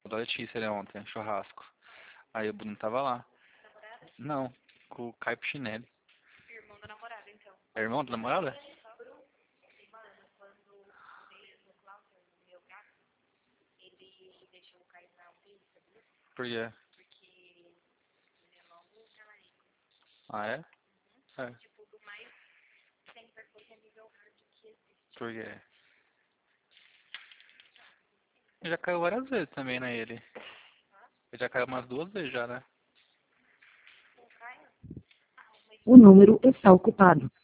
da Letícia, né, ontem, churrasco. Aí o Bruno tava lá. Não, com o Caio Pichinelli. Irmão da namorada, então. É irmão da namorada? Ele deixou o Caio pra UTI, sabia? Por quê? Porque ele é logo talarico. Ah, é? É. Tipo, do mais sem performance nível hard que existe. Por quê? Já caiu várias vezes também, né, ele? Ele já caiu umas 2 vezes já, né? O Caio? Ah, mas O número está ocupado.